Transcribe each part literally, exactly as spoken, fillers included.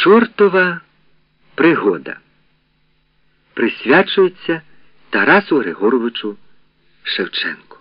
Чортова пригода присвячується Тарасу Григоровичу Шевченку.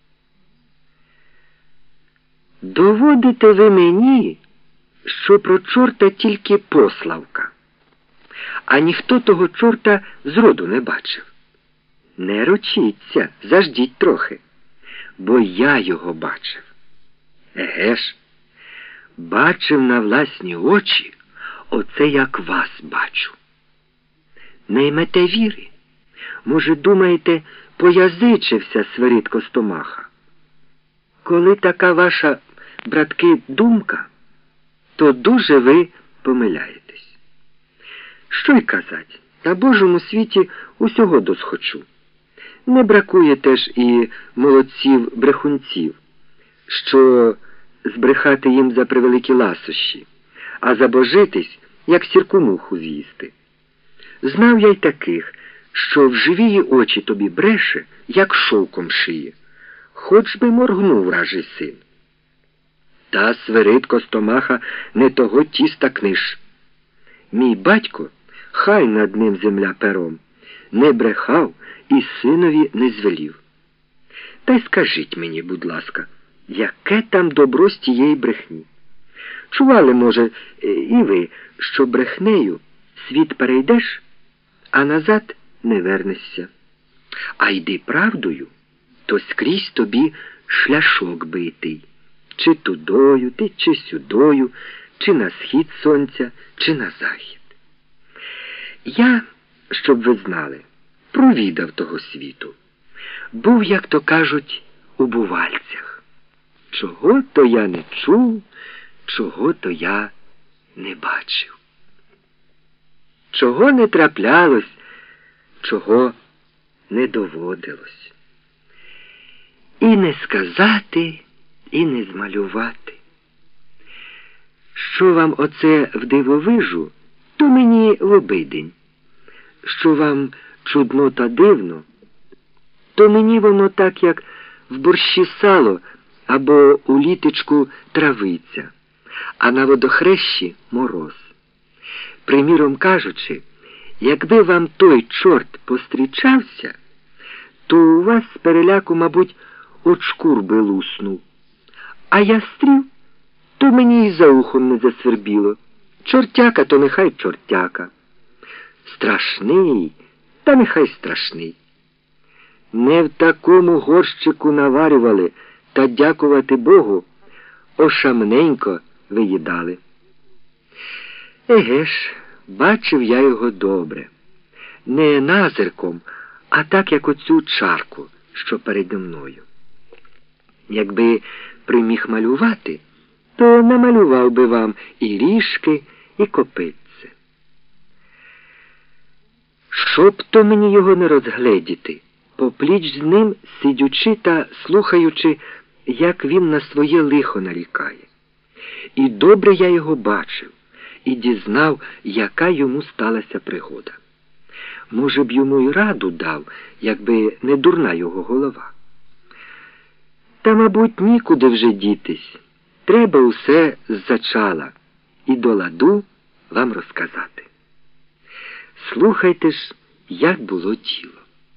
Доводите ви мені, що про чорта тільки пославка, а ніхто того чорта зроду не бачив. Не рочіться, заждіть трохи, бо я його бачив. Еге ж, бачив на власні очі, оце як вас бачу. Не ймете віри? Може, думаєте, поязичився Свирид Костомаха? Коли така ваша, братки, думка, то дуже ви помиляєтесь. Що й казать, на Божому світі усього досхочу. Не бракує теж і молодців-брехунців, що збрехати їм за превеликі ласощі, а забожитись, як сірку муху з'їсти. Знав я й таких, що в живії очі тобі бреше, як шовком шиє, хоч би моргнув вражий син. Та Свирид Костомаха не того тіста книж. Мій батько, хай над ним земля пером, не брехав і синові не звелів. Та й скажіть мені, будь ласка, яке там добро з тієї брехні? Чували, може, і ви, що брехнею світ перейдеш, а назад не вернешся. А йди правдою, то скрізь тобі шляшок битий. Чи тудою, ти, чи сюдою, чи на схід сонця, чи на захід. Я, щоб ви знали, провідав того світу. Був, як то кажуть, у бувальцях. Чого то я не чув, чого то я не бачив. Чого не траплялось, чого не доводилось. І не сказати, і не змалювати. Що вам оце вдивовижу, то мені в обидень. Що вам чудно та дивно, то мені воно так, як в борщі сало або у літочку травиця, а на водохрещі мороз. Приміром кажучи, якби вам той чорт пострічався, то у вас з переляку, мабуть, от шкур би луснув. А я стрів, то мені і за ухом не засвербіло. Чортяка, то нехай чортяка. Страшний, та нехай страшний. Не в такому горщику наварювали, та, дякувати Богу, ошамненько виїдали. Еге ж, бачив я його добре. Не назирком, а так, як оцю чарку, що переді мною. Якби приміг малювати, то намалював би вам і ріжки, і копитце. Щоб то мені його не розгледіти, попліч з ним сидючи та слухаючи, як він на своє лихо нарікає. І добре я його бачив, і дізнав, яка йому сталася пригода. Може б, йому й раду дав, якби не дурна його голова. Та, мабуть, нікуди вже дітись. Треба усе ззачала і до ладу вам розказати. Слухайте ж, як було діло.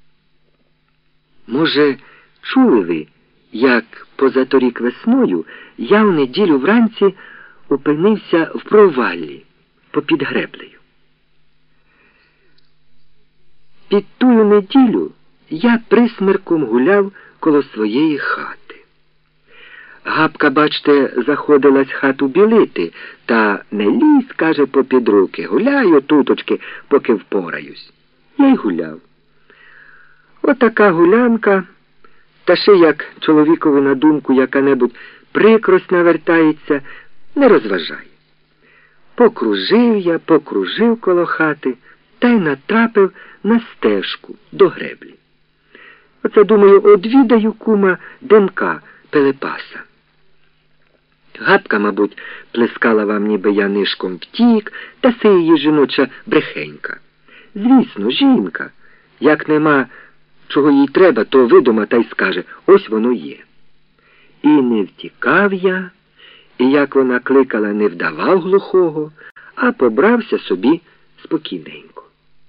Може, чули ви, як позаторік весною я в неділю вранці опинився в проваллі попід греблею. Під тую неділю я присмерком гуляв коло своєї хати. Гапка, бачте, заходилась хату білити, та не лізь, каже, попід руки, гуляю туточки, поки впораюсь. Я й гуляв. Отака гулянка, та ще як чоловікові на думку яка-небудь прикрость навертається, не розважає. Покружив я, покружив коло хати, та й натрапив на стежку до греблі. Оце, думаю, одвідаю кума Демка Пилипаса. Гапка, мабуть, плескала вам, ніби я нишком втік, та се її жіноча брехенька. Звісно, жінка. Як нема чого їй треба, то видума та й скаже, ось воно є. І не втікав я, і як вона кликала, не вдавав глухого, а побрався собі спокійненько.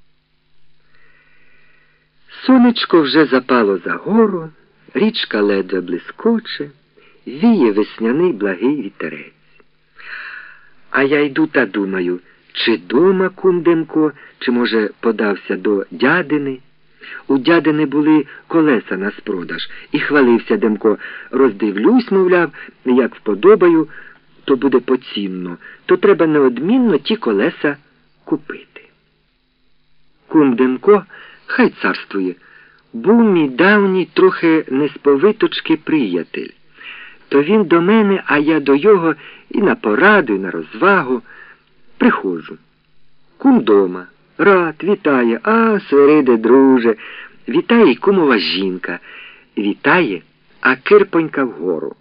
Сонечко вже запало за гору, річка ледве блискоче, віє весняний благий вітерець. А я йду та думаю, чи дома кум Демко, чи, може, подався до дядини. У дядини були колеса на спродаж, і хвалився Демко: роздивлюсь, мовляв, як вподобаю, то буде поцінно, то треба неодмінно ті колеса купити. Кум Демко, хай царствує, був мій давній, трохи несповиточки приятель. То він до мене, а я до його і на пораду, і на розвагу. Приходжу. Кум дома. Рад, вітає. А, Свириде, друже. Вітає й кумова жінка. Вітає, а кирпонька вгору.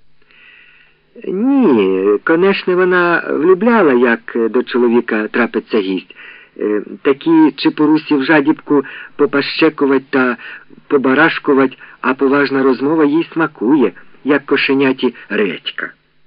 Ні, конечно, вона влюбляла, як до чоловіка трапиться гість. Такі чепурусів жадібку попащекувать та побарашкувать, а поважна розмова їй смакує, як кошеняті редька.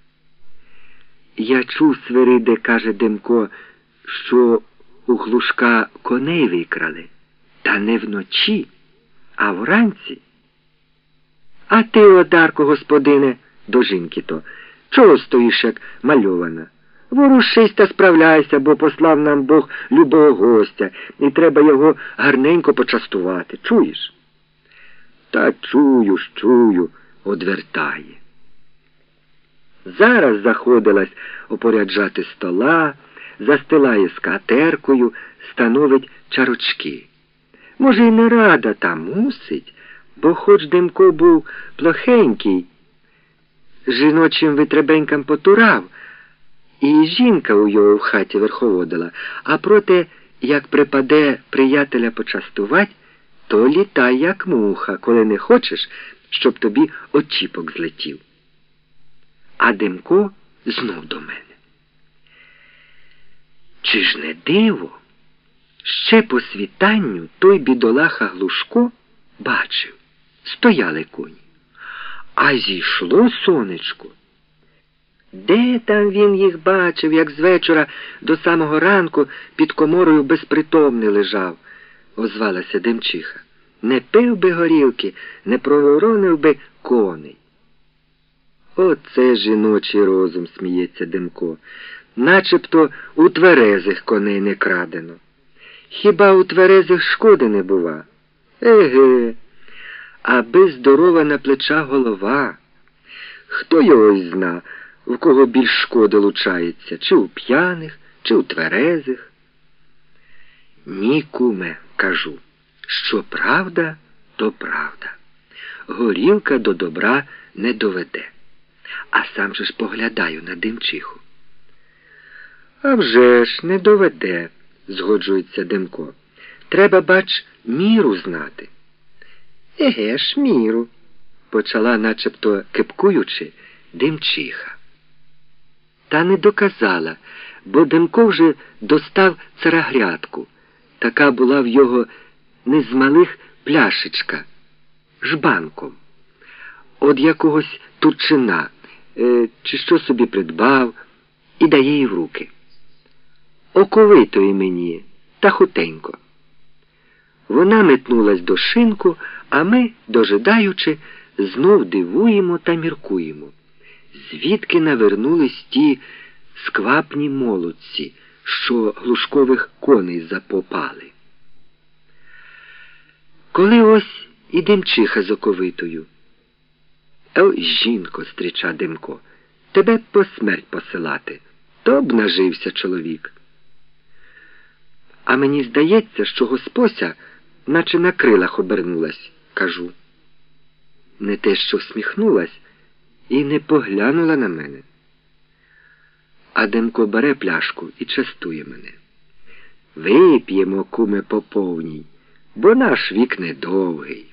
Я чув, Свириде, каже Демко, що у Глушка коней викрали, та не вночі, а вранці. А ти, одарко, господине, до жінки то, чого стоїш, як мальована? Ворушись та справляйся, бо послав нам Бог любого гостя, і треба його гарненько почастувати. Чуєш? Та чую ж, чую, одвертає. Зараз заходилась опоряджати стола, застилає скатеркою, становить чарочки. Може, й не рада, та мусить, бо хоч Демко був плохенький, жіночим витребенькам потурав, і жінка у його в хаті верховодила, а проте, як припаде приятеля почастувать, то літай, як муха, коли не хочеш, щоб тобі очіпок злетів. А Демко знов до мене. Чи ж не диво? Ще по світанню той бідолаха Глушко бачив, стояли коні. А зійшло сонечко. Де там він їх бачив, як з вечора до самого ранку під коморою безпритомний лежав, озвалася Демчиха. Не пив би горілки, не проворонив би коней. Оце жіночий розум, сміється Демко. Начебто у тверезих коней не крадено. Хіба у тверезих шкоди не бува? Еге, аби здорова на плечах голова. Хто його й зна, в кого більш шкоди лучається, чи у п'яних, чи у тверезих? Ні, куме, кажу, що правда, то правда. Горілка до добра не доведе. А сам же ж поглядаю на Демчиху. А вже ж не доведе, згоджується Демко. Треба, бач, міру знати. Еге ж, міру, почала, начебто кепкуючи, Демчиха. Та не доказала, бо Демко вже достав царагрядку. Така була в його не з малих пляшечка, жбанком. Од якогось турчина, е, чи що собі придбав, і дає їй в руки. Оковитої мені, та хутенько. Вона метнулась до шинку, а ми, дожидаючи, знов дивуємо та міркуємо. Звідки навернулись ті сквапні молодці, що Глушкових коней запопали? Коли ось і Демчиха з оковитою. Ой, жінко, стріча Демко, тебе по смерть посилати, то б нажився чоловік. А мені здається, що Госпося наче на крилах обернулась, кажу. Не те, що всміхнулась, і не поглянула на мене. А Демко бере пляшку і частує мене. Вип'ємо, куме, по повній, бо наш вік недовгий.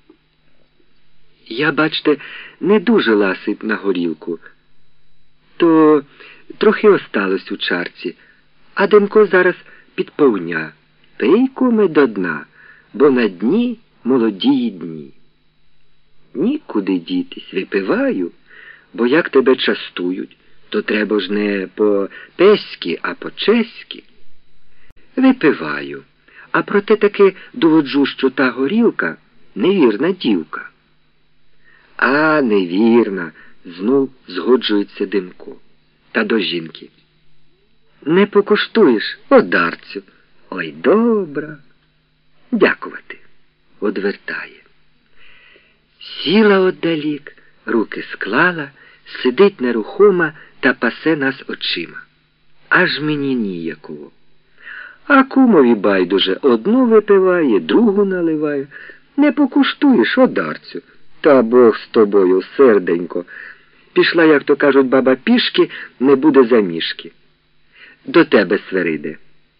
Я, бачте, не дуже ласий на горілку, то трохи осталось у чарці, а Демко зараз підповня. Пий, куме, до дна, бо на дні молодії дні. Нікуди дітись, випиваю, бо як тебе частують, То треба ж не по-песьки, а по-чеськи. Випиваю, а проте таки доводжу, що та горілка невірна дівка. А, невірна, знов згоджується Димко. Та до жінки. Не покуштуєш, одарцю. Ой, добра. Дякувати. Одвертає. Сіла отдалік, руки склала, сидить нерухома та пасе нас очима. Аж мені ніяково. А кумові байдуже одну випиває, другу наливає. Не покуштуєш, одарцю. Та Бог з тобою, серденько. Пішла, як то кажуть, баба пішки, не буде замішки. До тебе, Свириде.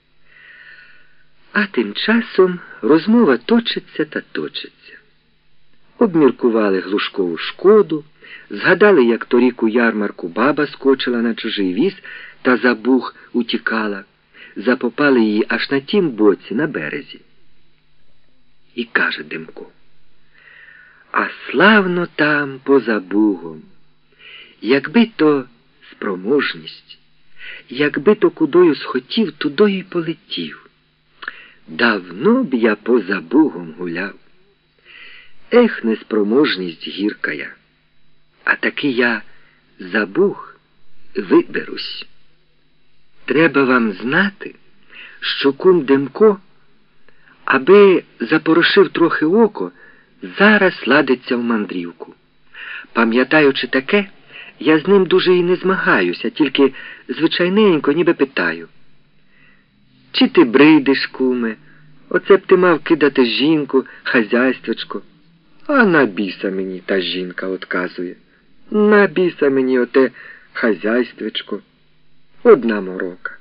А тим часом розмова точиться та точиться. Обміркували Глушкову шкоду, згадали, як торік у ярмарку баба скочила на чужий віз та за буг утікала. Запопали її аж на тім боці, на березі. І каже Димко: а славно там, поза бугом, якби то спроможність, якби то кудою схотів, тудою й полетів. Давно б я поза бугом гуляв. Ех, неспроможність гіркая, а таки я за буг виберусь. Треба вам знати, що кум Димко, аби запорошив трохи око, зараз ладиться в мандрівку. Пам'ятаючи таке, я з ним дуже і не змагаюся, тільки звичайненько ніби питаю: чи ти бридиш, куме? Оце б ти мав кидати жінку, хазяйствочко. А на біса мені та жінка отказує. На біса мені оте хазяйствочко. Одна морока.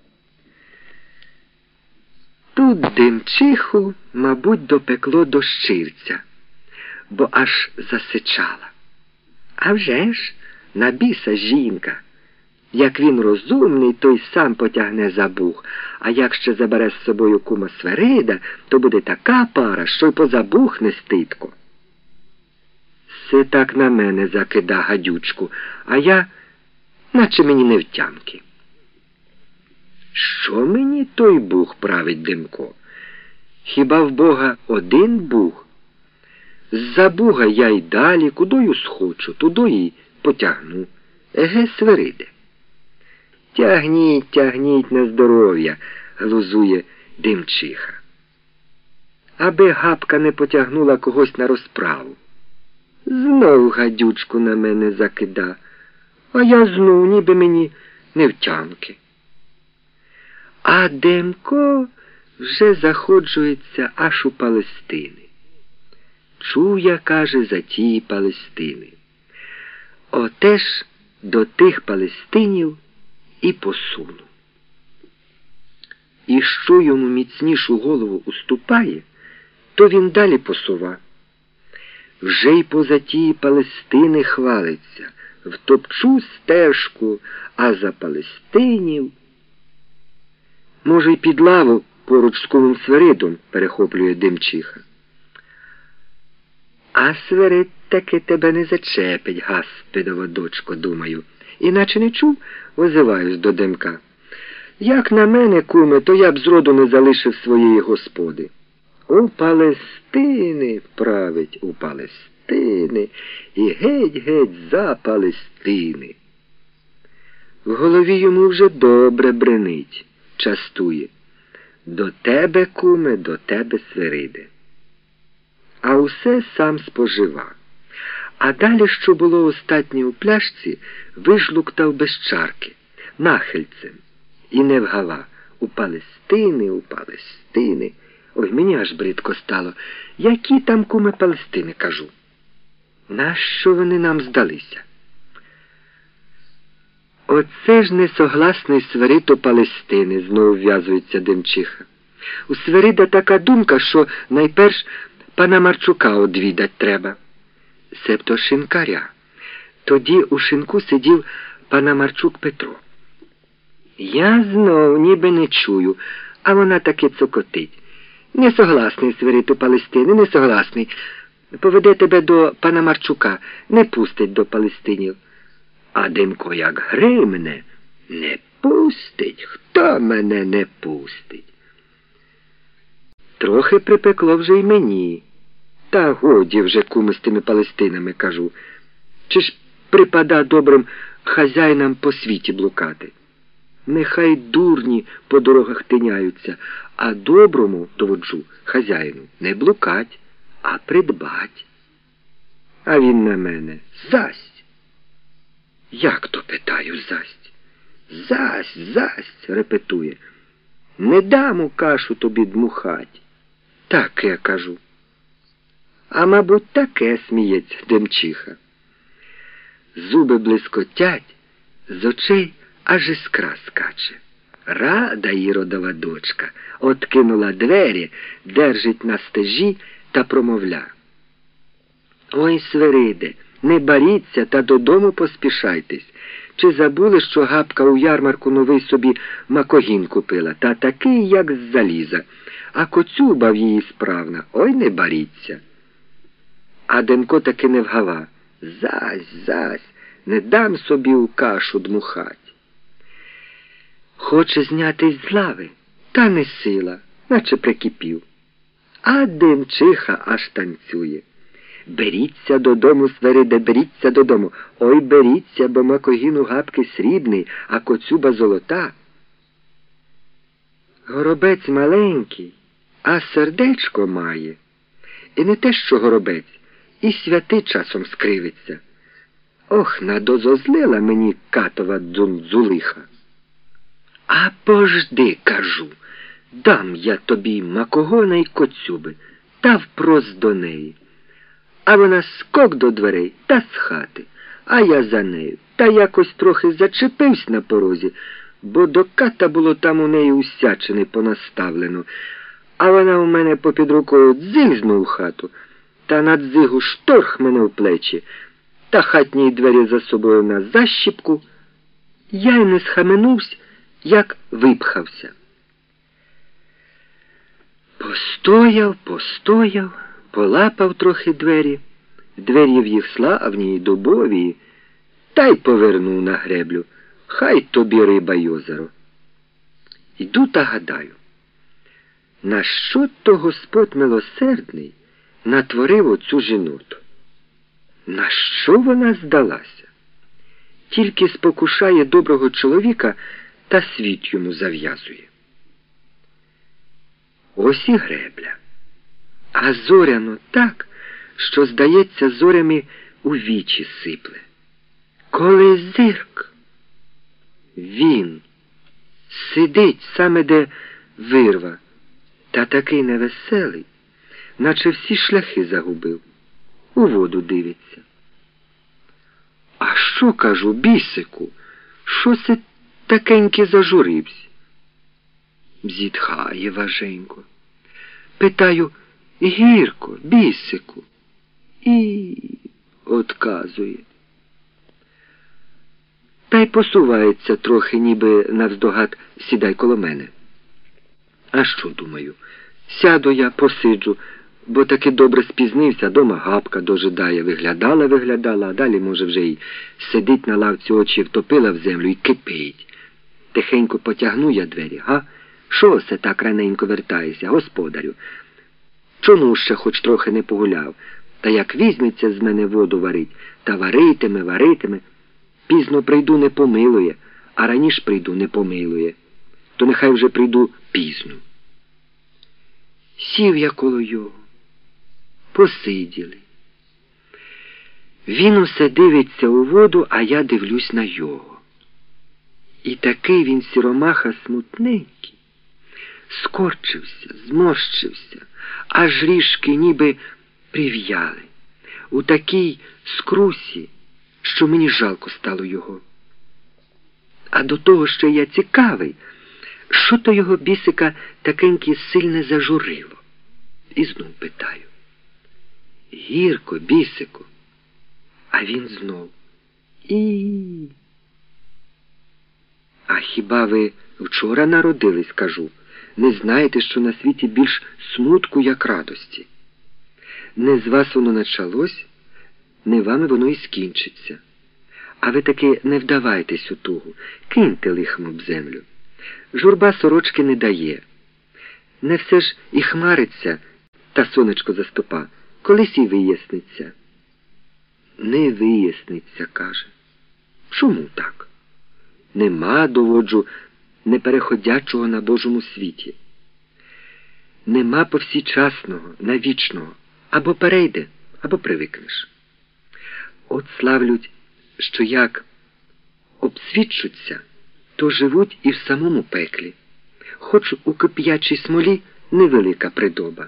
Тут Демчиху, мабуть, допекло до щирця, бо аж засичала. А вже ж, на біса жінка. Як він розумний, той сам потягне за буг, а як ще забере з собою кума Свирида, то буде така пара, що й поза буг не стидко. Все так на мене закида гадючку, а я, наче мені не втямки. Що мені той буг, править Димко? Хіба в Бога один буг? З-за буга я й далі, кудою схочу, тудою й потягну. Еге, Свириде. Тягніть, тягніть на здоров'я, глузує Демчиха. Аби гапка не потягнула когось на розправу. Знов гадючку на мене закида, а я знов ніби мені не втямки. А Демко вже заходжується аж у Палестини. Чуя, каже, за тії Палестини. Отеж до тих Палестинів і посуну. І що йому міцнішу голову уступає, то він далі посува. Вже й поза тії Палестини хвалиться: втопчу стежку, а за Палестинів. Може, й під лаву поруч з кумом Свиридом, перехоплює Демчиха. А Свирид таки тебе не зачепить, гаспидова дочко, думаю. Іначе не чув, визиваюсь до Демка. Як на мене, куме, то я б зроду не залишив своєї господи. У Палестини, править, у Палестини, і геть-геть за Палестини. В голові йому вже добре бренить, частує. До тебе, куме, до тебе, Свириде. А усе сам спожива. А далі, що було остатнє у пляшці, вижлуктав без чарки, нахильцем. І не вгава: у Палестини, у Палестини. Ой, мені аж бридко стало. Які там, куме, Палестини, кажу? Нащо вони нам здалися? Оце ж несогласний Свирид у Палестини, знову вв'язується Демчиха. У Свирида така думка, що найперш пана Марчука одвідать треба. Себто шинкаря. Тоді у шинку сидів Панамарчук Петро. Я знов ніби не чую, а вона таки цокотить. Несогласний Свирид у Палестини, несогласний. Поведе тебе до Панамарчука, не пустить до Палестинів. А Демко як гримне: не пустить, хто мене не пустить. Трохи припекло вже й мені. Та годі вже, куми, з тими Палестинами, кажу. Чи ж припада добрим хазяїнам по світі блукати? Нехай дурні по дорогах тиняються, а доброму, доводжу, хазяїну, не блукать, а придбать. А він на мене: засть. Як то, питаю, засть? Засть, засть, репетує. Не дам у кашу тобі дмухать. Таке, кажу. А, мабуть, таке, сміється Демчиха. Зуби блискотять, з очей аж іскра скаче. Рада Іродова дочка откинула двері, держить на стежі та промовля: ой, Свириде, не баріться та додому поспішайтесь. Чи забули, що Гапка у ярмарку новий собі макогін купила, та такий, як з заліза, а коцюба в її справна, ой, не баріться. А Демко таки не вгава: зась, зась, не дам собі у кашу дмухать. Хоче знятись з лави, та не сила, наче прикипів. А Демчиха аж танцює: беріться додому, Свириде, беріться додому. Ой, беріться, бо макогін у Гапки срібний, а коцюба золота. Горобець маленький, а сердечко має. І не те, що горобець, і святий часом скривиться. Ох, надозозлила мені катова дзунзулиха. А пожди, кажу, дам я тобі макогона й коцюби, та впрос до неї. А вона скок до дверей та з хати, а я за нею. Та якось трохи зачепився на порозі, бо до ката було там у неї усячини понаставлено. А вона у мене попід рукою дзигзнув у хату, та на дзигу шторх мене в плечі, та хатні двері за собою на защіпку. Я й не схаменувся, як випхався. Постояв, постояв, полапав трохи двері, двері в'їхсла, а в ній дубові, та й повернув на греблю. Хай тобі риба й озеро. Іду та гадаю, на що то Господь милосердний натворив оцю жіноту? На що вона здалася? Тільки спокушає доброго чоловіка та світ йому зав'язує. Ось і гребля. А зоряно так, що, здається, зорями у вічі сипле. Коли зирк, він сидить саме де вирва, та такий невеселий, наче всі шляхи загубив, у воду дивиться. А що, кажу, бісику, що це такеньки зажурився? Зітхає важенько. Питаю: гірко, бісику. І отказує. Та й посувається трохи, ніби навздогад: сідай коло мене. А що, думаю, сяду я, посиджу, бо таки добре спізнився, дома Гапка дожидає, виглядала, виглядала, а далі, може, вже й сидить на лавці, очі втопила в землю і кипить. Тихенько потягну я двері, га? Що се так раненько вертаєшся, господарю? Чому ще хоч трохи не погуляв? Та як візьметься з мене воду варить, та варитиме, варитиме. Пізно прийду, не помилує, а раніше прийду, не помилує. То нехай вже прийду пізно. Сів я коло його. Посиділи. Він усе дивиться у воду, а я дивлюсь на його. І такий він сіромаха смутненький. Скорчився, зморщився, аж ріжки ніби прив'яли. У такій скрусі, що мені жалко стало його. А до того, що я цікавий, що то його бісика такеньки сильне зажурило. І знов питаю: гірко, бісику. А він знов: і. А хіба ви вчора народились, кажу? Не знаєте, що на світі більш смутку, як радості? Не з вас воно началось, не вами воно і скінчиться. А ви таки не вдавайтесь у тугу, киньте лихом об землю. Журба сорочки не дає. Не все ж і хмариться, та сонечко заступа, колись і виясниться. Не виясниться, каже. Чому так? Нема, доводжу, непереходячого на Божому світі. Нема повсічасного, навічного. Або перейде, або привикнеш. От славлють, що як обсвідчуться, то живуть і в самому пеклі, хоч у кип'ячій смолі невелика придоба.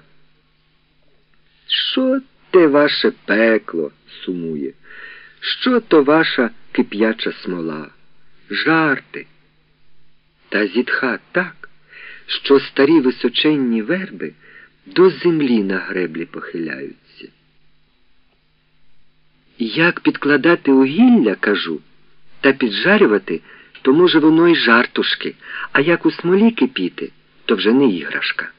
Що те ваше пекло, сумує? Що то ваша кип'яча смола? Жарти. Та зітха так, що старі височенні верби до землі на греблі похиляються. Як підкладати угілля, кажу, та піджарювати, то може воно й жартушки, а як у смолі кипіти, то вже не іграшка.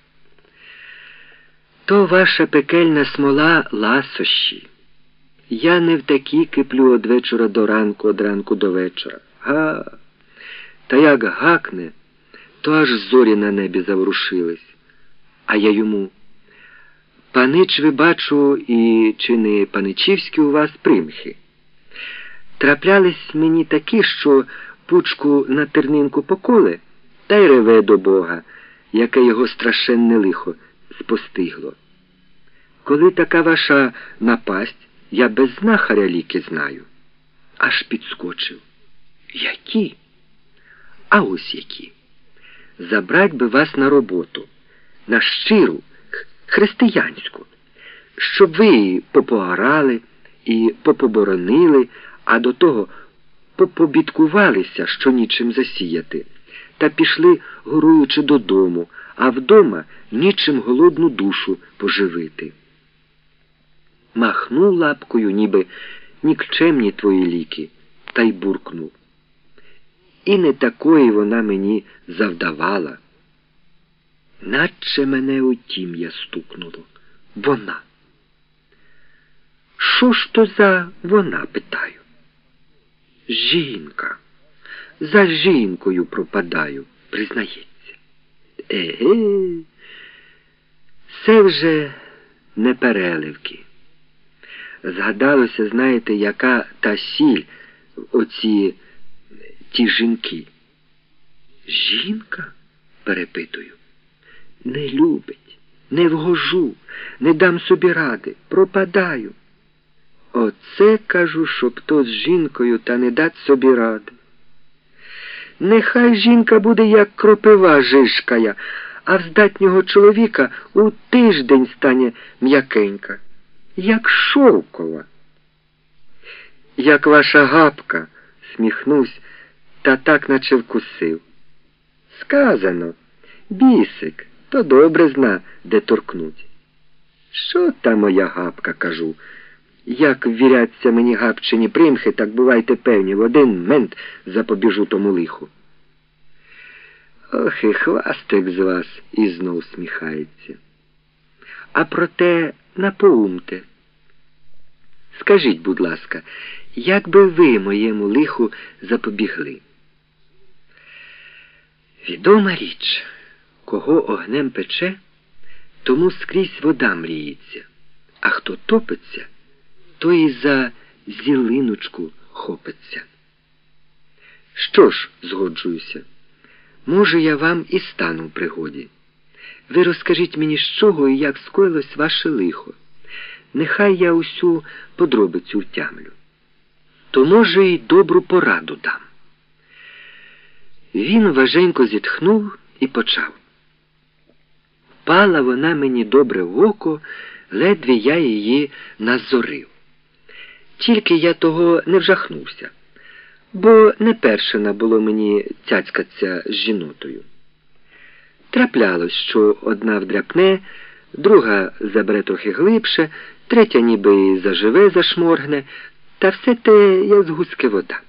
То ваша пекельна смола ласощі. Я не в такі киплю од вечора до ранку, од ранку до вечора. Га! Та як гакне, то аж зорі на небі заворушились. А я йому: панич, ви, бачу, і чи не паничівські у вас примхи? Траплялись мені такі, що пучку на тернинку поколе, та й реве до Бога, яке його страшенне лихо спостигло. Коли така ваша напасть, я без знахаря ліки знаю. Аж підскочив. Які? А ось які. Забрать би вас на роботу, на щиру, християнську, щоб ви і попоарали, і попоборонили, а до того попобідкувалися, що нічим засіяти, та пішли, горуючи додому, а вдома нічим голодну душу поживити. Махнув лапкою, ніби нікчемні твої ліки, та й буркнув. І не такої вона мені завдавала. Наче мене у тім'я стукнуло. Вона. Що ж то за вона, питаю? Жінка. За жінкою пропадаю, признається. Еге, це вже не переливки. Згадалося, знаєте, яка та сіль в оці ті жінки. Жінка? Перепитую. Не любить, не вгожу, не дам собі ради, пропадаю. Оце, кажу, щоб то з жінкою та не дать собі ради. Нехай жінка буде як кропива жишкая, а в здатнього чоловіка у тиждень стане м'якенька, як шовкова. Як ваша гапка, сміхнусь, та так наче вкусив. Сказано, бісик, то добре зна, де торкнуть. Що та моя гапка, кажу. Як ввіряться мені гапчині примхи, так бувайте певні, в один мент запобіжу тому лиху. Ох, і хвастик з вас, і знов сміхається. А проте напоумте. Скажіть, будь ласка, як би ви моєму лиху запобігли? Відома річ, кого огнем пече, тому скрізь вода мріється, а хто топиться, то і за зілиночку хопиться. Що ж, згоджуюся, може, я вам і стану в пригоді. Ви розкажіть мені, з чого і як скоїлось ваше лихо. Нехай я усю подробицю втямлю. То, може, й добру пораду дам. Він важенько зітхнув і почав. Пала вона мені добре в око, ледве я її назорив. Тільки я того не вжахнувся, бо не першина було мені цяцькаться з жінотою. Траплялось, що одна вдряпне, друга забере трохи глибше, третя ніби і заживе, зашморгне, та все те, як з гуски вода.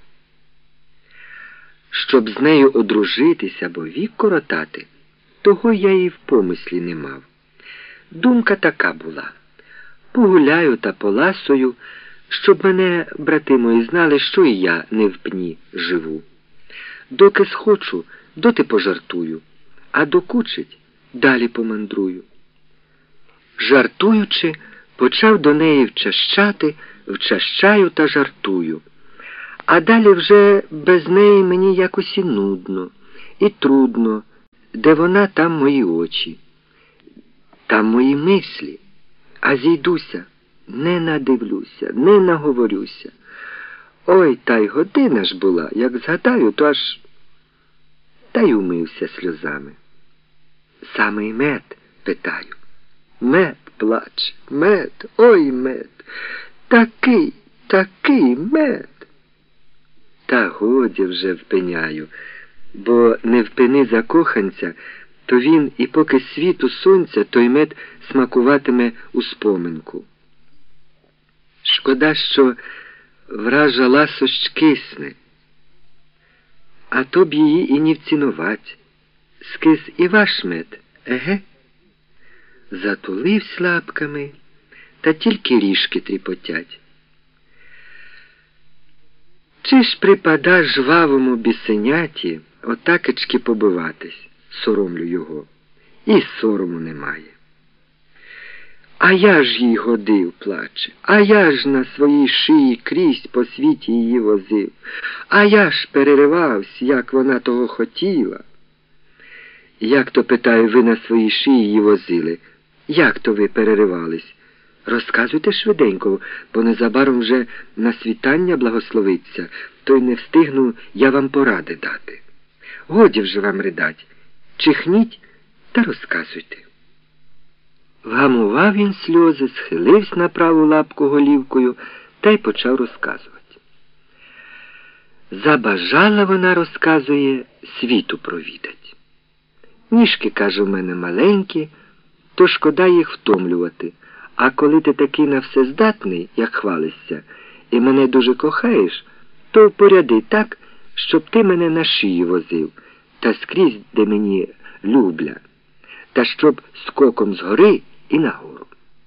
Щоб з нею одружитися або вік коротати, того я і в помислі не мав. Думка така була. Погуляю та поласою, щоб мене, брати мої, знали, що і я не в пні живу. Доки схочу, доти пожартую, а докучить, далі помандрую. Жартуючи, почав до неї вчащати, вчащаю та жартую. А далі вже без неї мені якось і нудно, і трудно, де вона, там мої очі, там мої мислі, а зійдуся, не надивлюся, не наговорюся. Ой, та й година ж була, як згадаю, то аж та й умився сльозами. Самий мед, питаю. Мед плаче, мед, ой мед, такий, такий мед. Та годі вже впиняю, бо не впини закоханця, то він і поки світу сонця, той мед смакуватиме у споминку. Шкода, що вража ласощ кисне, а то б її і не вцінувать. Скис і ваш мед, еге? Затуливсь лапками, та тільки ріжки тріпотять. Чи ж припада жвавому бісеняті отакечки побиватись, соромлю його, і сорому немає. А я ж їй годив, плаче, а я ж на своїй шиї крізь по світі її возив, а я ж переривавсь, як вона того хотіла. Як то, питаю, ви на своїй шиї її возили? Як то ви переривались? Розказуйте швиденько, бо незабаром вже на світання благословиться, то й не встигну я вам поради дати. Годі вже вам ридать, чихніть та розказуйте. Вгамував він сльози, схилився на праву лапку голівкою та й почав розказувати. Забажала вона, розказує, світу провідать. Ніжки, каже, в мене маленькі, то шкода їх втомлювати. А коли ти такий на все здатний, як хвалишся, і мене дуже кохаєш, то поряди так, щоб ти мене на шиї возив, та скрізь, де мені любля, та щоб скоком згори і нагору.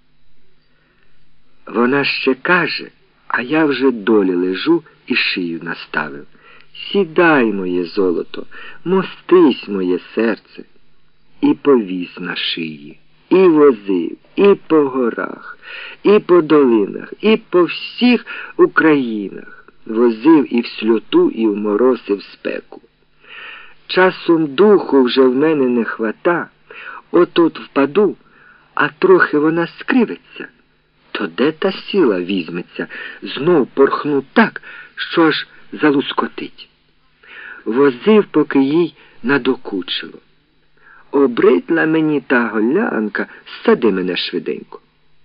Вона ще каже, а я вже долі лежу і шию наставив. Сідай, моє золото, мостись, моє серце, і повіз на шиї. І возив, і по горах, і по долинах, і по всіх Українах. Возив і в сльоту, і в мороз, і в спеку. Часом духу вже в мене не хвата, от-от впаду, а трохи вона скривиться. То де та сила візьметься, знов порхну так, що аж залускотить. Возив, поки їй надокучило. Обридла мені та голянка, сади мене швиденько.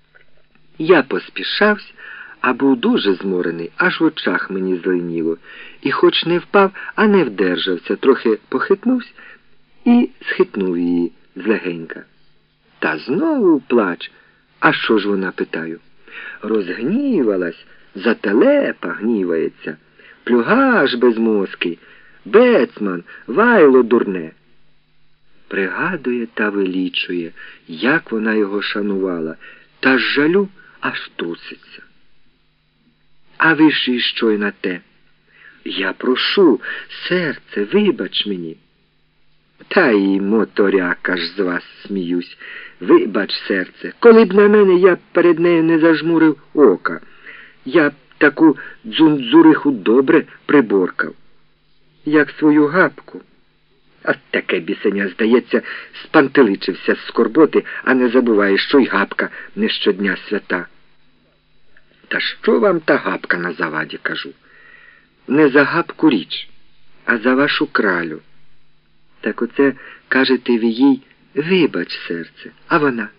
Я поспішався, а був дуже зморений, аж в очах мені зеленіло. І хоч не впав, а не вдержався, трохи похитнувся і схитнув її злегенька. Та знову плач. А що ж вона, питаю? Розгнівалась, зателепа гнівається. Плюгаш безмозкий, бецман, вайло дурне. Пригадує та вилічує, як вона його шанувала, та з жалю аж труситься. А ви ж і що й на те? Я прошу, серце, вибач мені. Та й моторяка ж з вас сміюсь. Вибач, серце, коли б на мене я б перед нею не зажмурив ока, я б таку дзунзуриху добре приборкав, як свою гапку. А таке бісеня, здається, спантеличився з скорботи, а не забуває, що й гапка не щодня свята. Та що вам та гапка на заваді, кажу? Не за гапку річ, а за вашу кралю. Так оце, кажете ви їй, вибач, серце, а вона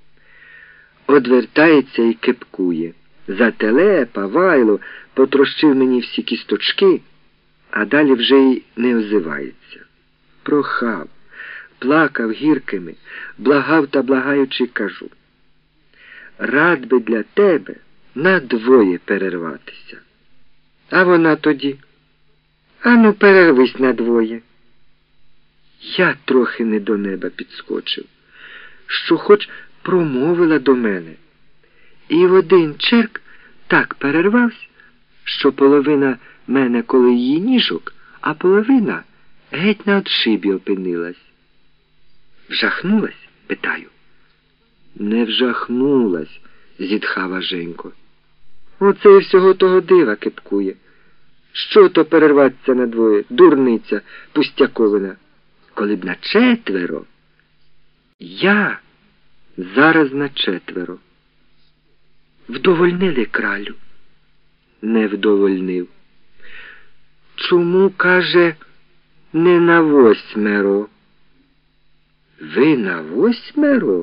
одвертається і кепкує. Зателепа, вайло, потрощив мені всі кісточки, а далі вже й не озивається. Прохав, плакав гіркими, благав та благаючи, кажу. Рад би для тебе на двоє перерватися. А вона тоді, ану перервись на двоє. Я трохи не до неба підскочив, що хоч промовила до мене. І в один черк так перервався, що половина мене коло її ніжок, а половина геть на отшибі опинилась. Вжахнулась? Питаю. Не вжахнулась, зітхав Женько. Оце і всього того дива кипкує. Що то перерватися надвоє, дурниця пустяковина. Коли б на четверо, я зараз на четверо. Вдовольнили кралю? Не вдовольнив. Чому, каже, не на восьмеро? Ви на восьмеро?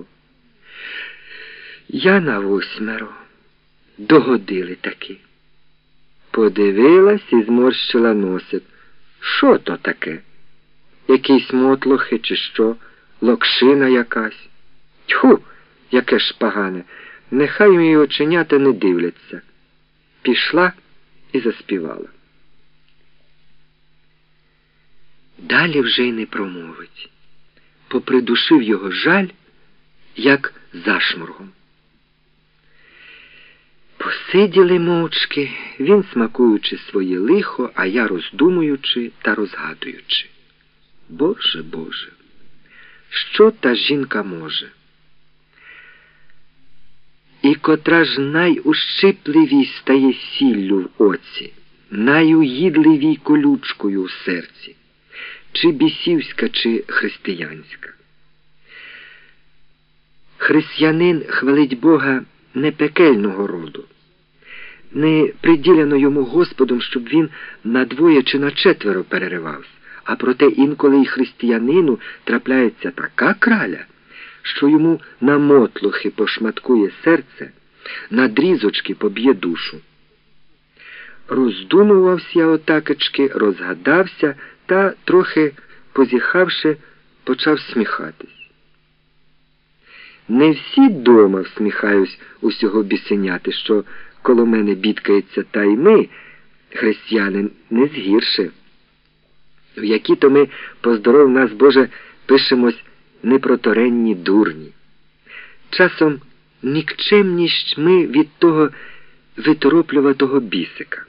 Я на восьмеро. Догодили таки. Подивилась і зморщила носик. Що то таке? Якісь мотлохи чи що? Локшина якась? Тьху, яке ж погане. Нехай мої оченята не дивляться. Пішла і заспівала. Далі вже й не промовить. Попридушив його жаль, як зашморгом. Посиділи мовчки, він смакуючи своє лихо, а я роздумуючи та розгадуючи. Боже, Боже, що та жінка може? І котра ж найущипливій стає сіллю в оці, найуїдливій колючкою в серці, чи бісівська, чи християнська. Християнин хвалить Бога не пекельного роду, не приділяно йому Господом, щоб він на двоє чи на четверо переривався, а проте інколи й християнину трапляється така краля, що йому на мотлохи пошматкує серце, на дрізочки поб'є душу. Роздумувався я отакечки, розгадався та, трохи позіхавши, почав сміхатись. Не всі дома всміхаюсь усього бісеняти, що коло мене бідкається, та й ми, християни, не згірше. В які то ми, поздоров нас, Боже, пишемось непроторенні дурні. Часом нікчемність ми від того витороплюватого бісика.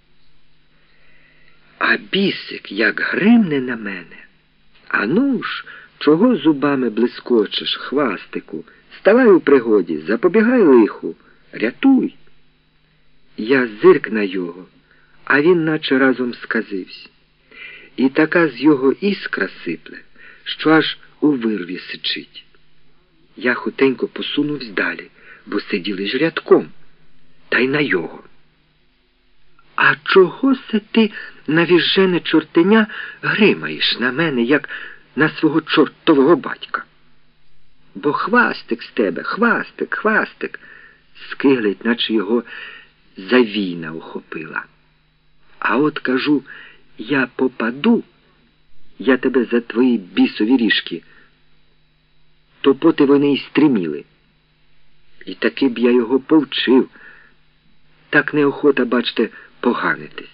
А бісик, як гримне на мене, а ну ж, чого зубами блискочеш, хвастику, ставай у пригоді, запобігай лиху, рятуй. Я зирк на його, а він наче разом сказився. І така з його іскра сипле, що аж у вирві сичить. Я хутенько посунувся далі, бо сиділи ж рядком, та й на його. А чого се ти, навіжене чортеня, гримаєш на мене, як на свого чортового батька? Бо хвастик з тебе, хвастик, хвастик, скиглить, наче його завійна ухопила. А от кажу, я попаду, я тебе за твої бісові ріжки, то поти вони й стріміли. І таки б я його повчив. Так неохота, бачте, поганитись.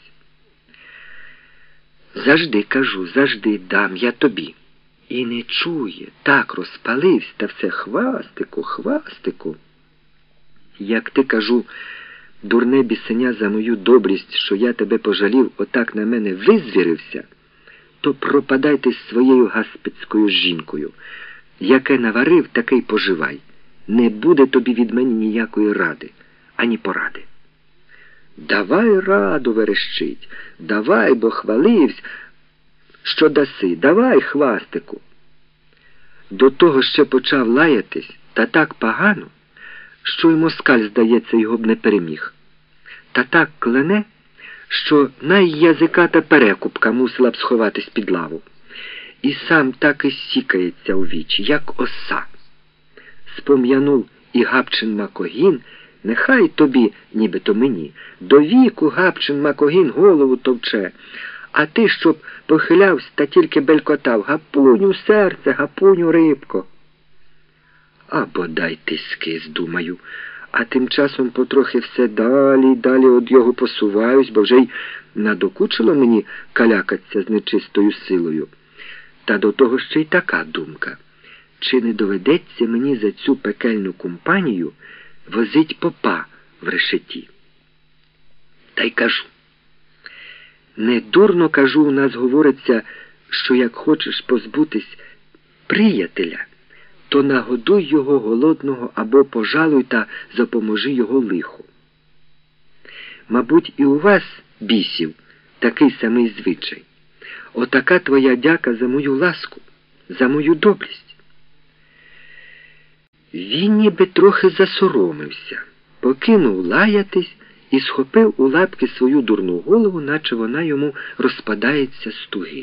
Завжди, кажу, завжди дам я тобі. І не чує, так розпалився, та все хвастику, хвастику. Як ти, кажу, дурне бісеня за мою добрість, що я тебе пожалів, отак на мене визвірився, то пропадай ти з своєю гаспицькою жінкою. Яке наварив, таке й поживай. Не буде тобі від мене ніякої ради, ані поради. Давай раду, верещить, давай, бо хваливсь, що даси, давай, хвастику. До того ще почав лаятись, та так погано, що й москаль, здається, його б не переміг. Та так клене, що найязиката перекупка мусила б сховатись під лаву. І сам так і сікається у вічі, як оса. Спом'янув і Гапчин Макогін, нехай тобі, нібито мені, до віку Гапчин Макогін голову товче, а ти, щоб похилявся та тільки белькотав: Гапуню, серце, Гапуню, рибко. А бодай ти скис, думаю, а тим часом потрохи все далі й далі од його посуваюсь, бо вже й надокучило мені калякаться з нечистою силою. Та до того ще й така думка: чи не доведеться мені за цю пекельну компанію возить попа в решеті? Та й кажу. Недурно, кажу, у нас говориться, що як хочеш позбутись приятеля, то нагодуй його голодного або пожалуй та запоможи його лиху. Мабуть, і у вас, бісів, такий самий звичай. Отака твоя дяка за мою ласку, за мою добрість. Він ніби трохи засоромився, покинув лаятись і схопив у лапки свою дурну голову, наче вона йому розпадається з туги.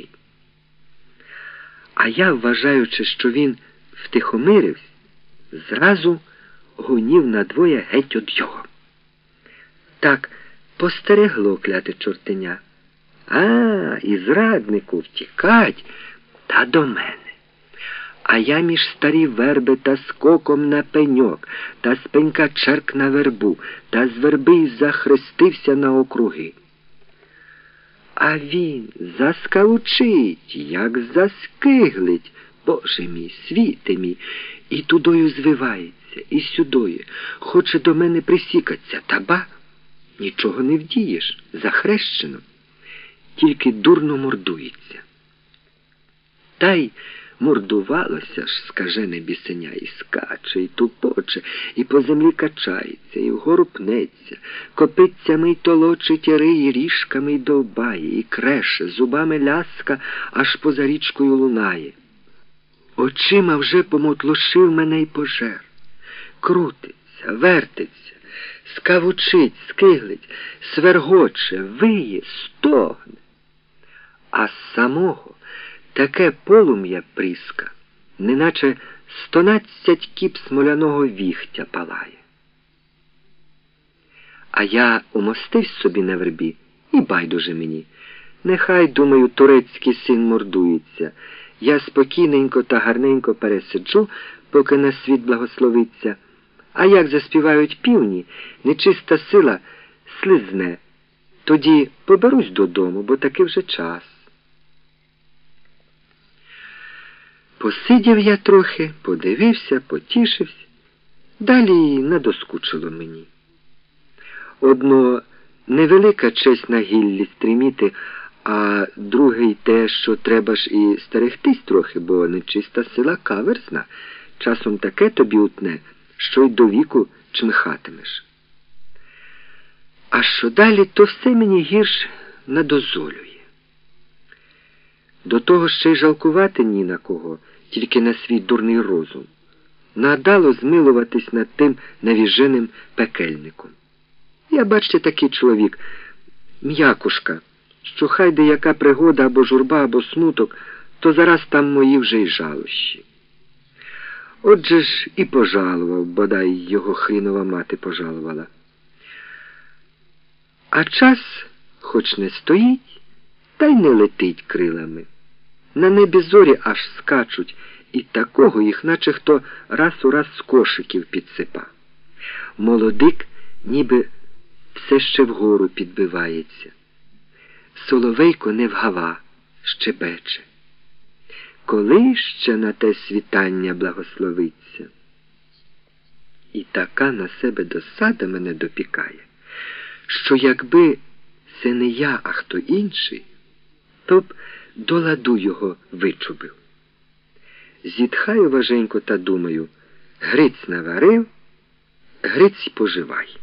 А я, вважаючи, що він втихомирився, зразу гонів надвоє геть од його. Так постерегло кляте чортеня. А, і зраднику втікать, та до мене. А я між старі верби та скоком на пеньок, та з пенька черк на вербу, та з верби й захрестився на округи. А він заскавучить, як заскиглить, Боже мій, світе мій, і тудою звивається, і сюдою, хоче до мене присікаться, та ба, нічого не вдієш, захрещено, тільки дурно мордується. Та й мордувалося ж скажене бісеня, і скаче, і тупоче, і по землі качається, і вгору пнеться, копитцями й толочить, і риє, ріжками й довбає, і креше, зубами ляска, аж поза річкою лунає. Очима вже помотлошив мене й пожер. Крутиться, вертиться, скавучить, скиглить, свергоче, виє, стогне. А з самого таке полум'я пріска, неначе стонадцять кіп смоляного віхтя палає. А я умостився собі на вербі, і байдуже мені. Нехай, думаю, турецький син мордується. Я спокійненько та гарненько пересиджу, поки на світ благословиться. А як заспівають півні, нечиста сила слизне. Тоді поберусь додому, бо таки вже час. Посидів я трохи, подивився, потішився. Далі надоскучило мені. Одно, невелика честь на гіллі стріміти, а другий те, що треба ж і стерегтись трохи, бо нечиста сила каверзна. Часом таке тобі утне, що й до віку чмихатимеш. А що далі, то все мені гірш надозолює. До того ще й жалкувати ні на кого, тільки на свій дурний розум. Надало змилуватись над тим навіженим пекельником. Я, бачте, такий чоловік, м'якушка, що хай де яка пригода або журба, або смуток, то зараз там мої вже й жалощі. Отже ж і пожалував, бодай його хрінова мати пожалувала. А час, хоч не стоїть, та й не летить крилами. На небі зорі аж скачуть, і такого їх наче хто раз у раз з кошиків підсипа. Молодик ніби все ще вгору підбивається. Соловейко не вгава, щебече. Коли ще на те світання благословиться? І така на себе досада мене допікає, що якби це не я, а хто інший, то б до ладу його вичубив. Зітхаю важенько та думаю, Гриць наварив, Гриць поживай.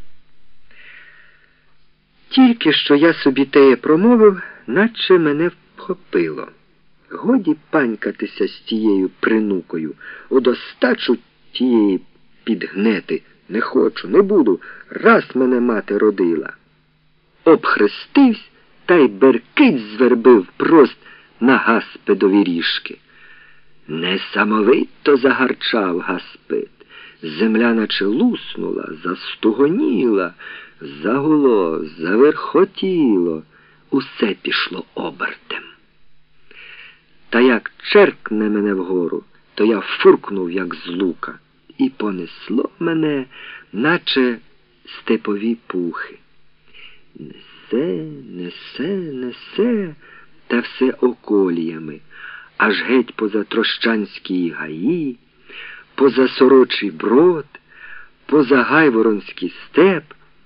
Тільки що я собі теє промовив, наче мене вхопило. Годі панькатися з тією принукою, удостачу тієї підгнети. Не хочу, не буду, раз мене мати родила. Обхрестивсь та й беркить звербив прост на гаспидові ріжки. Несамовито загарчав гаспид. Земля наче луснула, застугоніла, загуло, заверхотіло. Усе пішло обертем. Та як черкне мене вгору, то я фуркнув, як з лука, і понесло мене, наче степові пухи. Несе, несе, несе, та все околіями, аж геть поза Трощанські гаї, поза Сорочий Брод, поза Гайворонський степ,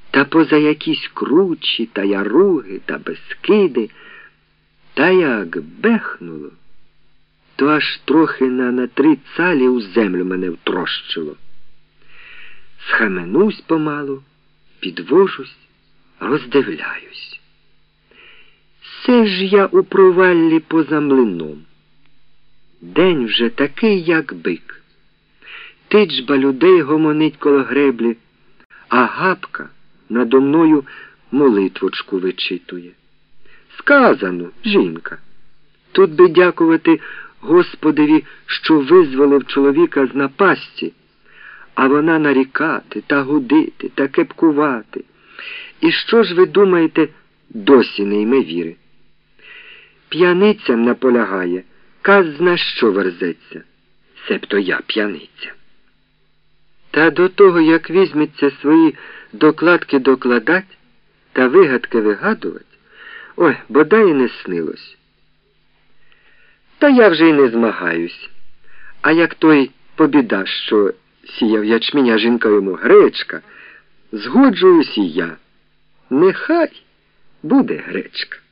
та поза якісь кручі та яруги та Бескиди, та як бехнуло, то аж трохи на, на три цалі у землю мене втрощило. Схаменусь помалу, підвожусь, роздивляюсь. Все ж я у проваллі поза млином. День вже такий, як бик. Тичба людей гомонить коло греблі, а Гапка надо мною молитвочку вичитує. Сказано, жінка, тут би дякувати Господеві, що визволив чоловіка з напасті, а вона нарікати та гудити та кепкувати. І що ж ви думаєте, досі не йме віри? П'яницям наполягає, каз зна що верзеться, себто я п'яниця. Та до того, як візьметься свої докладки докладать та вигадки вигадувати, ой, бодай і не снилось. Та я вже й не змагаюсь. А як той побіда, що сіяв ячмінь, а жінка йому гречка, згоджуюсь і я. Нехай буде гречка.